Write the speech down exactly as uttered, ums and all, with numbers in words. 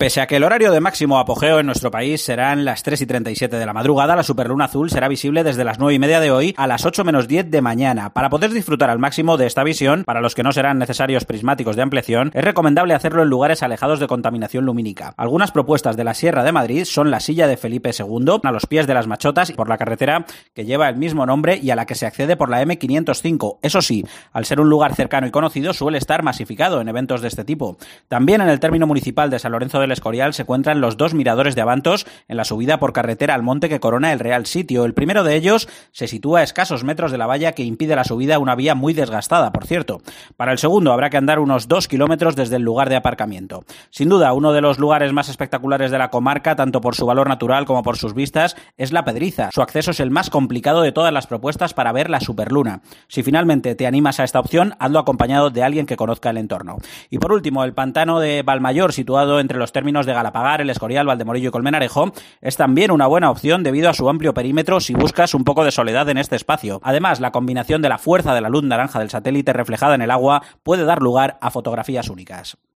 Pese a que el horario de máximo apogeo en nuestro país serán las tres y treinta y siete de la madrugada, la superluna azul será visible desde las nueve y media de hoy a las ocho menos diez de mañana. Para poder disfrutar al máximo de esta visión, para los que no serán necesarios prismáticos de ampliación, es recomendable hacerlo en lugares alejados de contaminación lumínica. Algunas propuestas de la Sierra de Madrid son la Silla de Felipe segundo, a los pies de las Machotas, y por la carretera que lleva el mismo nombre y a la que se accede por la eme quinientos cinco. Eso sí, al ser un lugar cercano y conocido, suele estar masificado en eventos de este tipo. También en el término municipal de San Lorenzo del Escorial se encuentran los dos miradores de Abantos en la subida por carretera al monte que corona el Real Sitio. El primero de ellos se sitúa a escasos metros de la valla que impide la subida a una vía muy desgastada, por cierto. Para el segundo habrá que andar unos dos kilómetros desde el lugar de aparcamiento. Sin duda, uno de los lugares más espectaculares de la comarca, tanto por su valor natural como por sus vistas, es La Pedriza. Su acceso es el más complicado de todas las propuestas para ver la superluna. Si finalmente te animas a esta opción, hazlo acompañado de alguien que conozca el entorno. Y por último, el pantano de Valmayor, situado entre los términos de Galapagar, El Escorial, Valdemorillo y Colmenarejo, es también una buena opción debido a su amplio perímetro si buscas un poco de soledad en este espacio. Además, la combinación de la fuerza de la luz naranja del satélite reflejada en el agua puede dar lugar a fotografías únicas.